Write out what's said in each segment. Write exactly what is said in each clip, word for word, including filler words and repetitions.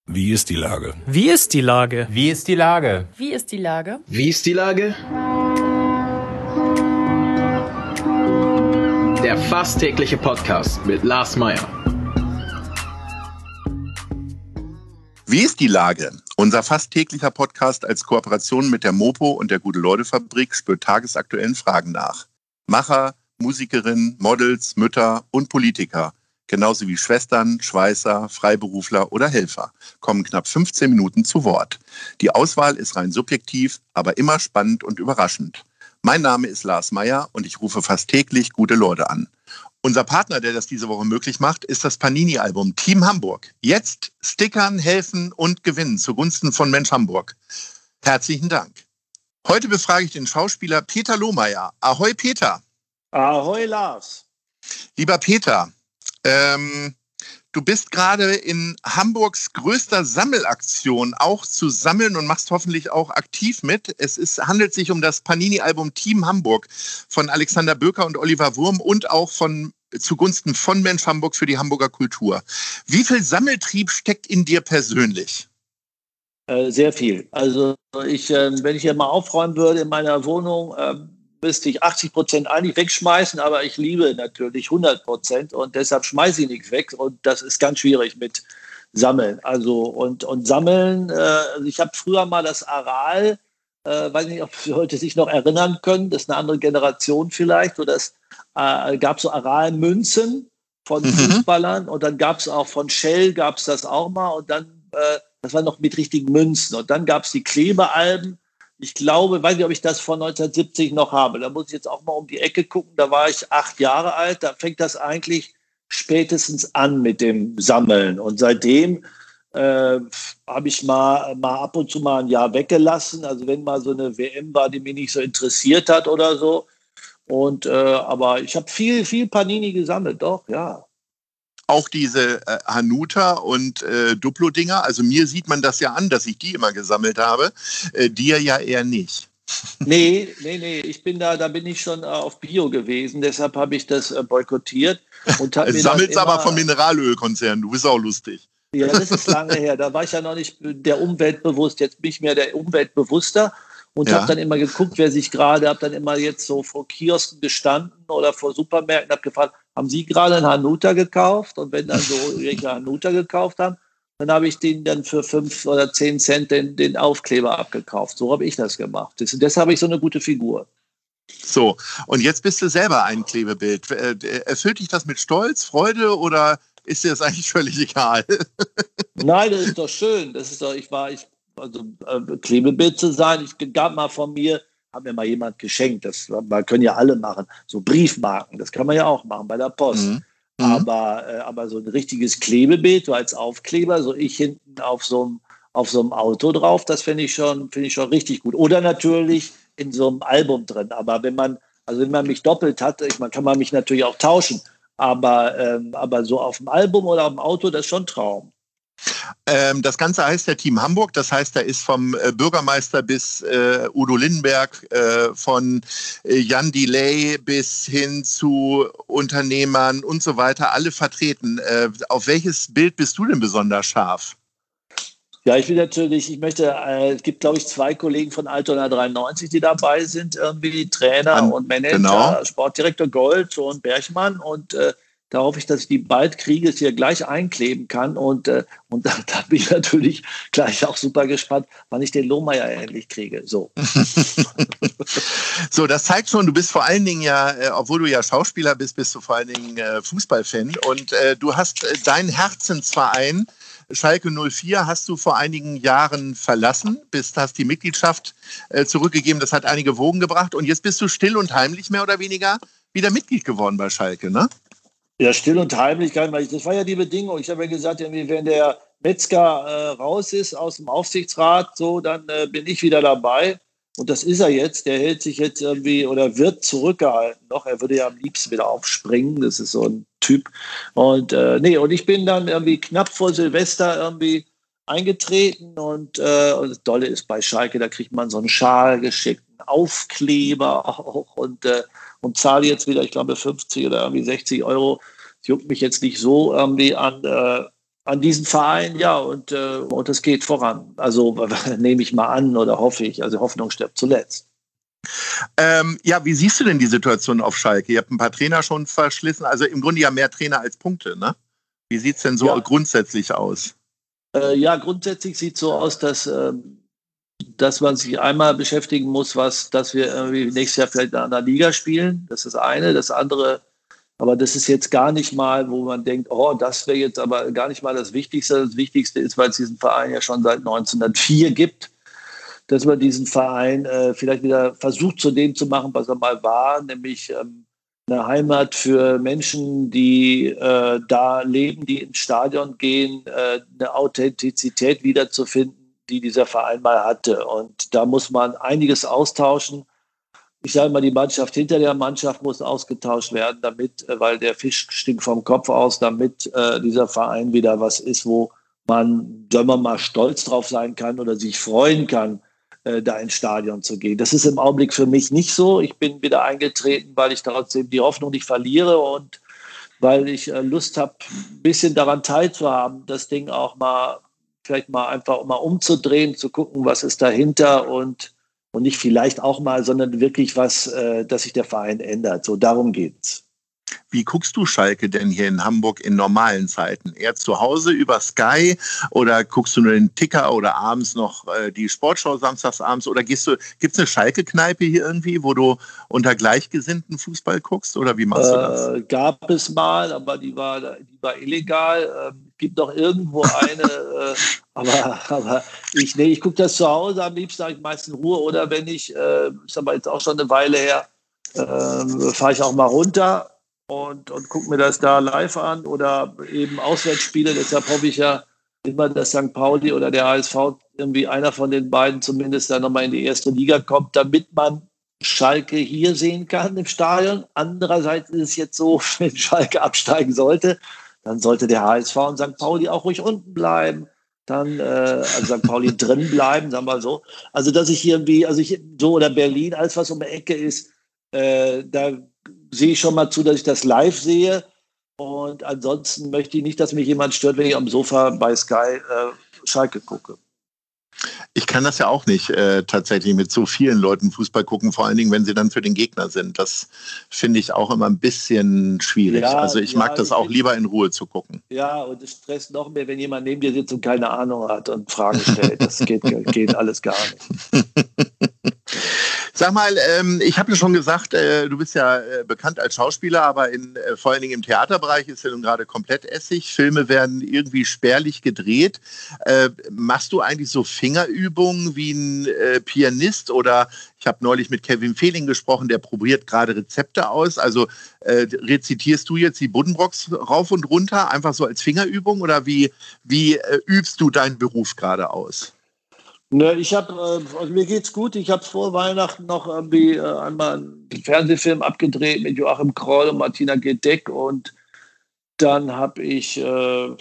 Wie ist die Lage? Wie ist die Lage? Wie ist die Lage? Wie ist die Lage? Wie ist die Lage? Der fast tägliche Podcast mit Lars Meyer. Wie ist die Lage? Unser fast täglicher Podcast als Kooperation mit der Mopo und der Gute-Leute-Fabrik spürt tagesaktuellen Fragen nach. Macher, Musikerinnen, Models, Mütter und Politiker, genauso wie Schwestern, Schweißer, Freiberufler oder Helfer, kommen knapp fünfzehn Minuten zu Wort. Die Auswahl ist rein subjektiv, aber immer spannend und überraschend. Mein Name ist Lars Meyer und ich rufe fast täglich gute Leute an. Unser Partner, der das diese Woche möglich macht, ist das Panini-Album Team Hamburg. Jetzt stickern, helfen und gewinnen zugunsten von Mensch Hamburg. Herzlichen Dank. Heute befrage ich den Schauspieler Peter Lohmeier. Ahoi Peter. Ahoi Lars. Lieber Peter, ähm, du bist gerade in Hamburgs größter Sammelaktion auch zu sammeln und machst hoffentlich auch aktiv mit. Es ist, handelt sich um das Panini-Album Team Hamburg von Alexander Böker und Oliver Wurm und auch von zugunsten von Mensch Hamburg für die Hamburger Kultur. Wie viel Sammeltrieb steckt in dir persönlich? Äh, sehr viel. Also ich, äh, wenn ich hier mal aufräumen würde in meiner Wohnung, äh, müsste ich achtzig Prozent eigentlich wegschmeißen, aber ich liebe natürlich hundert Prozent und deshalb schmeiße ich nichts weg und das ist ganz schwierig mit Sammeln. Also und, und Sammeln, äh, also ich habe früher mal das Aral, äh, weiß nicht, ob Sie heute sich noch erinnern können, das ist eine andere Generation vielleicht, so das äh, gab so Aral-Münzen von mhm. Fußballern und dann gab es auch von Shell, gab es das auch mal und dann, äh, das war noch mit richtigen Münzen und dann gab es die Klebealben. Ich glaube, weiß nicht, ob ich das von neunzehnhundertsiebzig noch habe. Da muss ich jetzt auch mal um die Ecke gucken. Da war ich acht Jahre alt. Da fängt das eigentlich spätestens an mit dem Sammeln. Und seitdem äh, habe ich mal, mal ab und zu mal ein Jahr weggelassen. Also wenn mal so eine W M war, die mich nicht so interessiert hat oder so. Und, äh, aber ich habe viel, viel Panini gesammelt, doch, ja. Auch diese äh, Hanuta und äh, Duplo-Dinger, also mir sieht man das ja an, dass ich die immer gesammelt habe, äh, dir ja eher nicht. Nee, nee, nee, ich bin da, da bin ich schon äh, auf Bio gewesen, deshalb habe ich das äh, boykottiert. Und hab mir sammelst aber vom Mineralölkonzern, du bist auch lustig. Ja, das ist lange her, da war ich ja noch nicht der Umwelt bewusst, jetzt bin ich mehr der Umwelt bewusster und ja. habe dann immer geguckt, wer sich gerade, habe dann immer jetzt so vor Kiosken gestanden oder vor Supermärkten, habe gefragt, haben Sie gerade einen Hanuta gekauft? Und wenn dann so welche Hanuta gekauft haben, dann habe ich den dann für fünf oder zehn Cent den, den Aufkleber abgekauft. So habe ich das gemacht. Das, deshalb habe ich so eine gute Figur. So, und jetzt bist du selber ein Klebebild. Erfüllt dich das mit Stolz, Freude oder ist dir das eigentlich völlig egal? Nein, das ist doch schön. Das ist doch, ich war, ich, also äh, Klebebild zu sein. Ich gab mal von mir, hat mir mal jemand geschenkt. Das man können ja alle machen. So Briefmarken, das kann man ja auch machen bei der Post. Mhm. Aber, äh, aber so ein richtiges Klebebild, so als Aufkleber, so ich hinten auf so einem auf so einem Auto drauf, das finde ich schon, finde ich schon richtig gut. Oder natürlich in so einem Album drin. Aber wenn man, also wenn man mich doppelt hat, ich, man kann man mich natürlich auch tauschen. Aber, ähm, aber so auf dem Album oder auf dem Auto, das ist schon ein Traum. Ähm, das Ganze heißt ja Team Hamburg, das heißt, da ist vom äh, Bürgermeister bis äh, Udo Lindenberg, äh, von äh, Jan Delay bis hin zu Unternehmern und so weiter, alle vertreten. Äh, auf welches Bild bist du denn besonders scharf? Ja, ich bin natürlich, ich möchte, äh, es gibt glaube ich zwei Kollegen von Altona dreiundneunzig, die dabei sind, irgendwie Trainer An, und Manager, genau. Sportdirektor Gold und Bergmann und äh, da hoffe ich, dass ich die bald kriege, es hier gleich einkleben kann. Und, äh, und da, da bin ich natürlich gleich auch super gespannt, wann ich den Lohmeier endlich kriege. So. So, das zeigt schon, du bist vor allen Dingen ja, äh, obwohl du ja Schauspieler bist, bist du vor allen Dingen äh, Fußballfan. Und äh, du hast äh, deinen Herzensverein Schalke null vier hast du vor einigen Jahren verlassen, bist, hast die Mitgliedschaft äh, zurückgegeben. Das hat einige Wogen gebracht. Und jetzt bist du still und heimlich mehr oder weniger wieder Mitglied geworden bei Schalke, ne? Ja, still und heimlich, das war ja die Bedingung. Ich habe ja gesagt, wenn der Metzger äh, raus ist aus dem Aufsichtsrat, so, dann äh, bin ich wieder dabei. Und das ist er jetzt. Der hält sich jetzt irgendwie oder wird zurückgehalten noch. Er würde ja am liebsten wieder aufspringen. Das ist so ein Typ. Und äh, nee, und ich bin dann irgendwie knapp vor Silvester irgendwie eingetreten. Und, äh, und das Dolle ist bei Schalke, da kriegt man so einen Schal geschickt, einen Aufkleber auch und äh, und zahle jetzt wieder, ich glaube, fünfzig oder irgendwie sechzig Euro. Das juckt mich jetzt nicht so irgendwie an, äh, an diesen Verein, ja, und, äh, und das geht voran. Also nehme ich mal an oder hoffe ich. Also Hoffnung stirbt zuletzt. Ähm, ja, wie siehst du denn die Situation auf Schalke? Ihr habt ein paar Trainer schon verschlissen, also im Grunde ja mehr Trainer als Punkte, ne? Wie sieht es denn so ja. grundsätzlich aus? Äh, ja, grundsätzlich sieht es so aus, dass, äh, dass man sich einmal beschäftigen muss, was, dass wir irgendwie nächstes Jahr vielleicht in einer Liga spielen. Das ist das eine. Das andere, aber das ist jetzt gar nicht mal, wo man denkt, oh, das wäre jetzt aber gar nicht mal das Wichtigste. Das Wichtigste ist, weil es diesen Verein ja schon seit neunzehnhundertvier gibt, dass man diesen Verein äh, vielleicht wieder versucht, zu dem zu machen, was er mal war, nämlich ähm, eine Heimat für Menschen, die äh, da leben, die ins Stadion gehen, äh, eine Authentizität wiederzufinden, die dieser Verein mal hatte. Und da muss man einiges austauschen. Ich sage mal, die Mannschaft hinter der Mannschaft muss ausgetauscht werden, damit, äh, weil der Fisch stinkt vom Kopf aus, damit äh, dieser Verein wieder was ist, wo man, sagen wir mal, stolz drauf sein kann oder sich freuen kann, da ins Stadion zu gehen. Das ist im Augenblick für mich nicht so. Ich bin wieder eingetreten, weil ich trotzdem die Hoffnung nicht verliere und weil ich Lust habe, ein bisschen daran teilzuhaben, das Ding auch mal, vielleicht mal einfach mal umzudrehen, zu gucken, was ist dahinter und, und nicht vielleicht auch mal, sondern wirklich was, dass sich der Verein ändert. So, darum geht's. Wie guckst du Schalke denn hier in Hamburg in normalen Zeiten? Eher zu Hause über Sky oder guckst du nur den Ticker oder abends noch äh, die Sportschau samstags abends oder gehst du, gibt es eine Schalke-Kneipe hier irgendwie, wo du unter Gleichgesinnten Fußball guckst oder wie machst du das? Äh, gab es mal, aber die war, die war illegal. Ähm, gibt doch irgendwo eine, äh, aber, aber ich, nee, ich gucke das zu Hause, am liebsten habe ich meistens Ruhe oder wenn ich, äh, ist aber jetzt auch schon eine Weile her, äh, fahre ich auch mal runter und, und gucke mir das da live an oder eben Auswärtsspiele. Deshalb hoffe ich ja immer, dass Sankt Pauli oder der H S V irgendwie einer von den beiden zumindest dann nochmal in die erste Liga kommt, damit man Schalke hier sehen kann im Stadion. Andererseits ist es jetzt so, wenn Schalke absteigen sollte, dann sollte der H S V und Sankt Pauli auch ruhig unten bleiben. Dann, äh, also Sankt Pauli drin bleiben, sagen wir mal so. Also, dass ich hier irgendwie, also ich, so oder Berlin, alles was um die Ecke ist, äh, da sehe ich schon mal zu, dass ich das live sehe. Und ansonsten möchte ich nicht, dass mich jemand stört, wenn ich am Sofa bei Sky äh, Schalke gucke. Ich kann das ja auch nicht äh, tatsächlich mit so vielen Leuten Fußball gucken, vor allen Dingen, wenn sie dann für den Gegner sind. Das finde ich auch immer ein bisschen schwierig. Ja, also ich ja, mag das ich auch lieber in Ruhe zu gucken. Ja, und es stresst noch mehr, wenn jemand neben dir sitzt und keine Ahnung hat und Fragen stellt. Das geht, geht alles gar nicht. Sag mal, ähm, ich habe ja schon gesagt, äh, du bist ja äh, bekannt als Schauspieler, aber in, äh, vor allen Dingen im Theaterbereich ist ja nun gerade komplett Essig. Filme werden irgendwie spärlich gedreht. Äh, machst du eigentlich so Fingerübungen wie ein äh, Pianist? Oder ich habe neulich mit Kevin Fehling gesprochen, der probiert gerade Rezepte aus. Also äh, rezitierst du jetzt die Buddenbrocks rauf und runter, einfach so als Fingerübung? Oder wie, wie äh, übst du deinen Beruf gerade aus? Ne, ich habe, also mir geht's gut. Ich habe vor Weihnachten noch irgendwie äh, einmal einen Fernsehfilm abgedreht mit Joachim Kroll und Martina Gedeck und dann habe ich, äh,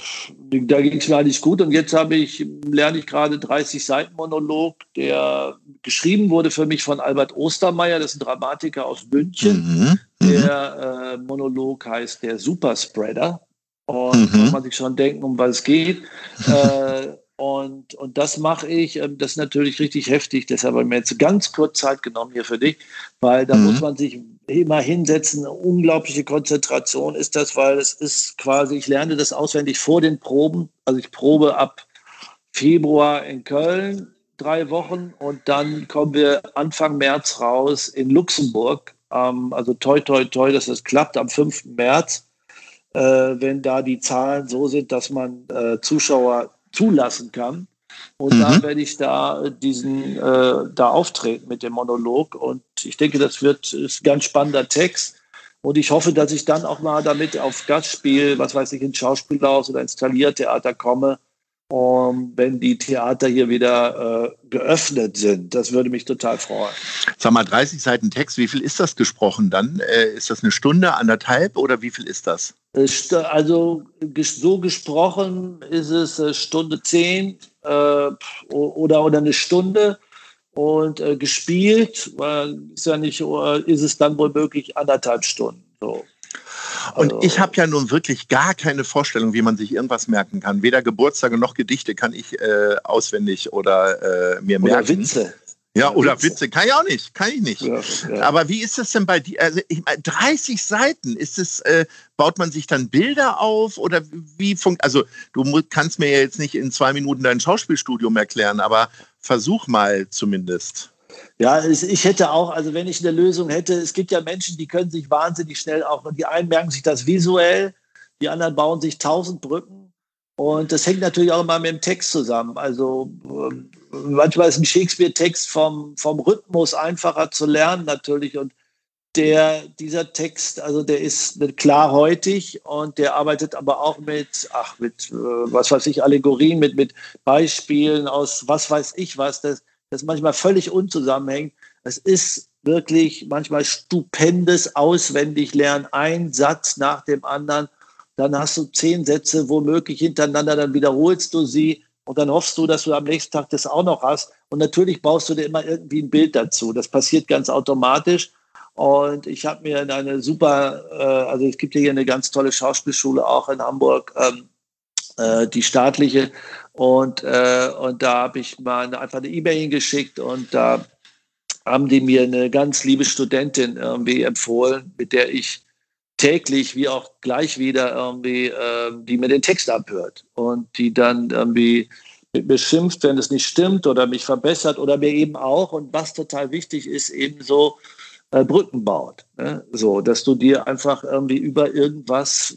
da ging es mir eigentlich gut und jetzt habe ich, lerne ich gerade dreißig Seiten Monolog, der geschrieben wurde für mich von Albert Ostermeier, das ist ein Dramatiker aus München. Mhm. Der äh, Monolog heißt der Superspreader und mhm. kann man sich schon denken, um was es geht. äh, Und, und das mache ich, das ist natürlich richtig heftig, deshalb habe ich mir jetzt ganz kurz Zeit genommen hier für dich, weil da mhm. muss man sich immer hinsetzen, eine unglaubliche Konzentration ist das, weil es ist quasi, ich lerne das auswendig vor den Proben, also ich probe ab Februar in Köln, drei Wochen und dann kommen wir Anfang März raus in Luxemburg, ähm, also toi toi toi, dass das klappt am fünften März, äh, wenn da die Zahlen so sind, dass man äh, Zuschauer zulassen kann. Und mhm. dann werde ich da diesen äh, da auftreten mit dem Monolog. Und ich denke, das wird ist ein ganz spannender Text. Und ich hoffe, dass ich dann auch mal damit auf Gastspiel, was weiß ich, ins Schauspielhaus oder ins Thalia-Theater komme, um, wenn die Theater hier wieder äh, geöffnet sind. Das würde mich total freuen. Sag mal, dreißig Seiten Text, wie viel ist das gesprochen dann? Äh, ist das eine Stunde, anderthalb oder wie viel ist das? Also so gesprochen ist es Stunde zehn äh, oder, oder eine Stunde und äh, gespielt, weil ist ja nicht, ist es dann wohl möglich anderthalb Stunden. So. Und Also, ich habe ja nun wirklich gar keine Vorstellung, wie man sich irgendwas merken kann. Weder Geburtstage noch Gedichte kann ich äh, auswendig oder äh, mir oder merken. Witze. Ja, Ja, oder Witze. Witze. Kann ich auch nicht. Kann ich nicht. Ja, ja. Aber wie ist das denn bei dir? Also ich meine, dreißig Seiten. Ist es, äh, baut man sich dann Bilder auf? Oder wie funkt, also du mu- kannst mir ja jetzt nicht in zwei Minuten dein Schauspielstudium erklären, aber versuch mal zumindest. Ja, es- ich hätte auch, also wenn ich eine Lösung hätte, es gibt ja Menschen, die können sich wahnsinnig schnell auch, die einen merken sich das visuell, die anderen bauen sich tausend Brücken. Und das hängt natürlich auch immer mit dem Text zusammen. Also ähm, manchmal ist ein Shakespeare-Text vom, vom Rhythmus einfacher zu lernen natürlich. Und der, dieser Text, also der ist klarhäutig und der arbeitet aber auch mit, ach, mit, äh, was weiß ich, Allegorien, mit, mit Beispielen aus was weiß ich was, das, das manchmal völlig unzusammenhängt. Es ist wirklich manchmal stupendes Auswendiglernen, ein Satz nach dem anderen. Dann hast du zehn Sätze womöglich hintereinander, dann wiederholst du sie und dann hoffst du, dass du am nächsten Tag das auch noch hast. Und natürlich baust du dir immer irgendwie ein Bild dazu. Das passiert ganz automatisch. Und ich habe mir eine super, äh, also es gibt ja hier eine ganz tolle Schauspielschule auch in Hamburg, ähm, äh, die staatliche. Und, äh, und da habe ich mal eine, einfach eine E-Mail hingeschickt und da haben die mir eine ganz liebe Studentin irgendwie empfohlen, mit der ich täglich wie auch gleich wieder irgendwie, äh, die mir den Text abhört und die dann irgendwie mit mir schimpft, wenn es nicht stimmt oder mich verbessert oder mir eben auch, und was total wichtig ist, eben so äh, Brücken baut. Ne? So, dass du dir einfach irgendwie über irgendwas,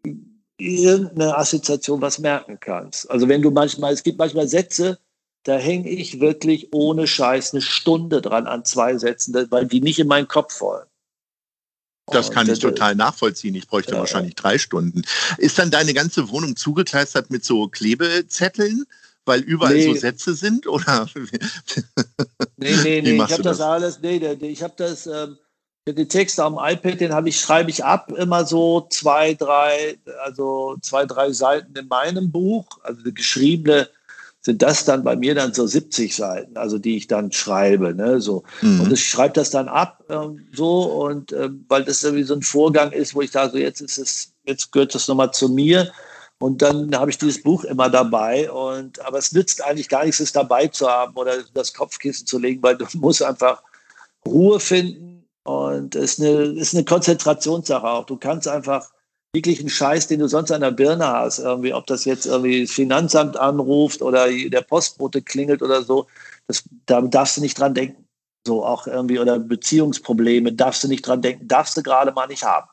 irgendeine Assoziation was merken kannst. Also wenn du manchmal, es gibt manchmal Sätze, da hänge ich wirklich ohne Scheiß eine Stunde dran an zwei Sätzen, weil die nicht in meinen Kopf wollen. Das kann Und, ich total nachvollziehen. Ich bräuchte ja, wahrscheinlich drei Stunden. Ist dann deine ganze Wohnung zugekleistert mit so Klebezetteln, weil überall nee, so Sätze sind? Oder nee, nee, wie nee, ich machst habe du das das? alles, nee, der, der, ich habe das, ähm, den Text am iPad, den habe ich, schreibe ich ab, immer so zwei, drei, also zwei, drei Seiten in meinem Buch, also die geschriebene sind das dann bei mir dann so siebzig Seiten, also die ich dann schreibe, ne, so. Und Mhm. ich schreibe das dann ab, ähm, so, und ähm, weil das irgendwie so ein Vorgang ist, wo ich sage, so jetzt ist es, jetzt gehört das nochmal zu mir. Und dann habe ich dieses Buch immer dabei. Und, aber es nützt eigentlich gar nichts, es dabei zu haben oder das Kopfkissen zu legen, weil du musst einfach Ruhe finden. Und es ist eine, ist eine Konzentrationssache auch. Du kannst einfach jeglichen Scheiß, den du sonst an der Birne hast, irgendwie, ob das jetzt irgendwie das Finanzamt anruft oder der Postbote klingelt oder so, das, da darfst du nicht dran denken. So auch irgendwie, oder Beziehungsprobleme, darfst du nicht dran denken, darfst du gerade mal nicht haben.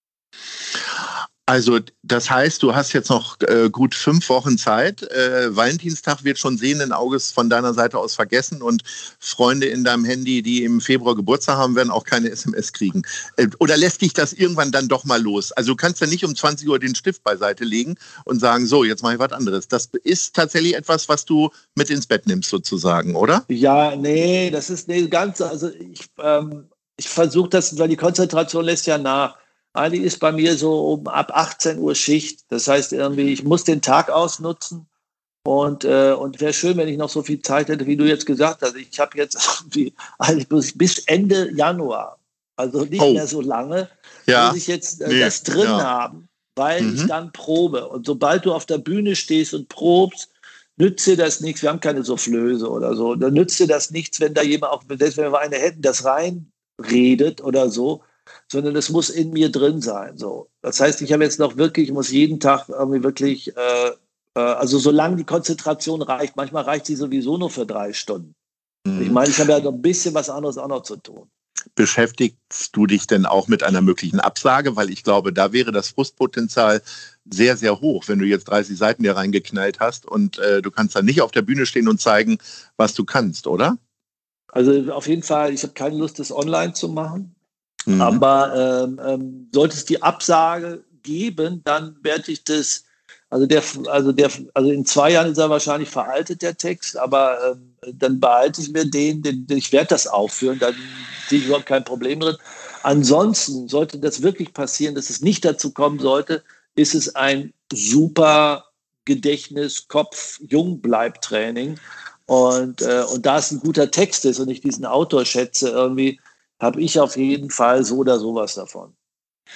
Also das heißt, du hast jetzt noch äh, gut fünf Wochen Zeit. Äh, Valentinstag wird schon sehenden Auges von deiner Seite aus vergessen und Freunde in deinem Handy, die im Februar Geburtstag haben, werden auch keine S M S kriegen. Äh, oder lässt dich das irgendwann dann doch mal los? Also du kannst ja nicht um zwanzig Uhr den Stift beiseite legen und sagen, so, jetzt mache ich was anderes. Das ist tatsächlich etwas, was du mit ins Bett nimmst sozusagen, oder? Ja, nee, das ist nee, ganz, also ich, ähm, ich versuche das, weil die Konzentration lässt ja nach. Eigentlich ist bei mir so um ab achtzehn Uhr Schicht. Das heißt irgendwie, ich muss den Tag ausnutzen und, äh, und wäre schön, wenn ich noch so viel Zeit hätte, wie du jetzt gesagt hast. Ich habe jetzt irgendwie, eigentlich bis, bis Ende Januar, also nicht Oh, mehr so lange, ja. muss ich jetzt äh, Nee, das drin ja. haben, weil ich Mhm. dann probe. Und sobald du auf der Bühne stehst und probst, nützt dir das nichts. Wir haben keine Soufflöse oder so. Dann nützt dir das nichts, wenn da jemand, auch selbst wenn wir eine hätten, das reinredet oder so, sondern es muss in mir drin sein. So. Das heißt, ich habe jetzt noch wirklich, ich muss jeden Tag irgendwie wirklich, äh, äh, also solange die Konzentration reicht, manchmal reicht sie sowieso nur für drei Stunden. Ich Mhm. meine, ich habe ja noch ein bisschen was anderes auch noch zu tun. Beschäftigst du dich denn auch mit einer möglichen Absage? Weil ich glaube, da wäre das Frustpotenzial sehr, sehr hoch, wenn du jetzt dreißig Seiten dir reingeknallt hast und äh, du kannst dann nicht auf der Bühne stehen und zeigen, was du kannst, oder? Also auf jeden Fall, ich habe keine Lust, das online zu machen. Mhm. Aber ähm, ähm, sollte es die Absage geben, dann werde ich das, also der, also der, also in zwei Jahren ist er wahrscheinlich veraltet, der Text, aber ähm, dann behalte ich mir den, den, den ich werde das aufführen, dann sehe ich überhaupt kein Problem drin. Ansonsten sollte das wirklich passieren, dass es nicht dazu kommen sollte, ist es ein super Gedächtnis, Kopf, Jungbleib-Training. Und, äh, und da es ein guter Text ist und ich diesen Autor schätze, irgendwie, habe ich auf jeden Fall so oder sowas davon.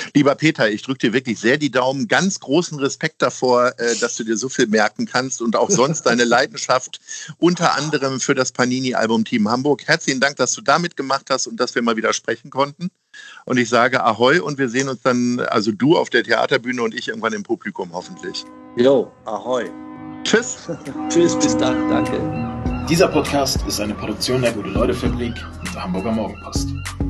Lieber Peter, ich drücke dir wirklich sehr die Daumen. Ganz großen Respekt davor, dass du dir so viel merken kannst und auch sonst deine Leidenschaft unter anderem für das Panini-Album Team Hamburg. Herzlichen Dank, dass du da mitgemacht hast und dass wir mal wieder sprechen konnten. Und ich sage Ahoi und wir sehen uns dann, also du auf der Theaterbühne und ich irgendwann im Publikum hoffentlich. Jo, Ahoi. Tschüss. Tschüss, bis dann, danke. Dieser Podcast ist eine Produktion der Gute-Leute-Fabrik und der Hamburger Morgenpost.